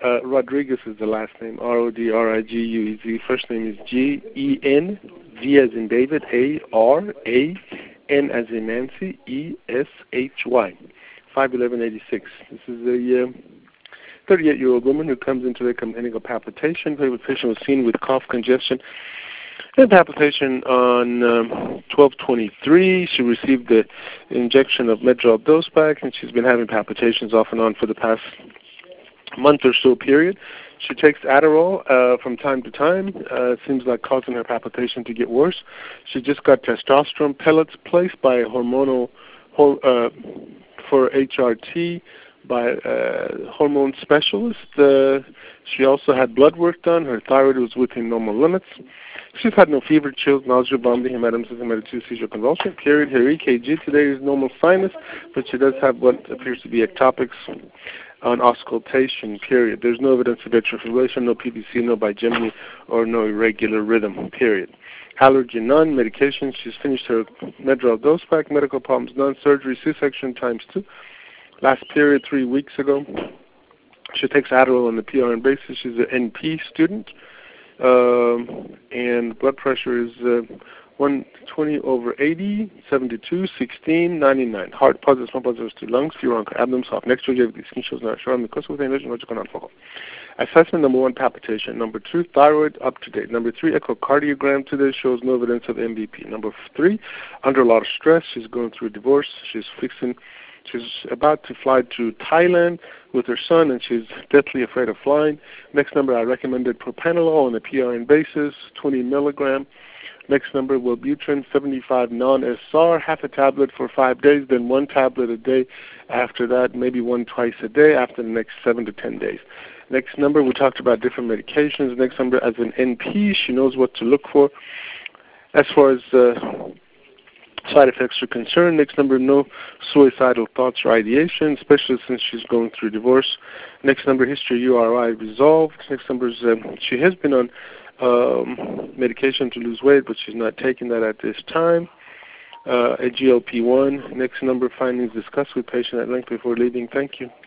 Rodriguez is the last name, Rodriguez. First name is Gen, V as in David, A-R-A-N as in Nancy, E-S-H-Y, 5'11", 86. This is a 38-year-old woman who comes into the complaining of palpitation. The patient was seen with cough, congestion, and palpitation on 12/23. She received the injection of Medrol Dosepack, and she's been having palpitations off and on for the past month or so period. She takes Adderall from time to time. It seems like causing her palpitation to get worse. She just got testosterone pellets placed by a hormonal for HRT by a hormone specialist. She also had blood work done. Her thyroid was within normal limits. She's had no fever, chills, nausea, vomiting, hematemesis, hematic seizure convulsion. Period. Her EKG today is normal sinus, but she does have what appears to be ectopics on auscultation. Period. There's no evidence of atrial fibrillation, no PVC, no bigeminy, or no irregular rhythm. Period. Allergy none. Medication. She's finished her Medrol Dosepack. Medical problems none. Surgery, C-section ×2. Last period 3 weeks ago. She takes Adderall on the PRN basis. She's an NP student. And blood pressure is 120/80, 72, 16, 99. Heart positive, small positives to lungs, fever on abdomen, soft next to the skin shows not sure. Because with energy, focal. Assessment number 1, palpitation. Number 2, thyroid up to date. Number 3, echocardiogram today shows no evidence of MVP. Number 3, under a lot of stress. She's going through a divorce. She's about to fly to Thailand with her son, and she's deathly afraid of flying. Next number, I recommended propranolol on a PRN basis, 20 milligram. Next number, Wellbutrin, 75 non-SR, half a tablet for 5 days, then 1 tablet a day. After that, maybe 1 twice a day after the next 7 to 10 days. Next number, we talked about different medications. Next number, as an NP, she knows what to look for. As far as side effects are concerned, next number, no suicidal thoughts or ideation, especially since she's going through divorce. Next number, history URI resolved. Next number is she has been on medication to lose weight, but she's not taking that at this time. A GLP-1. Next number, findings discussed with patient at length before leaving. Thank you.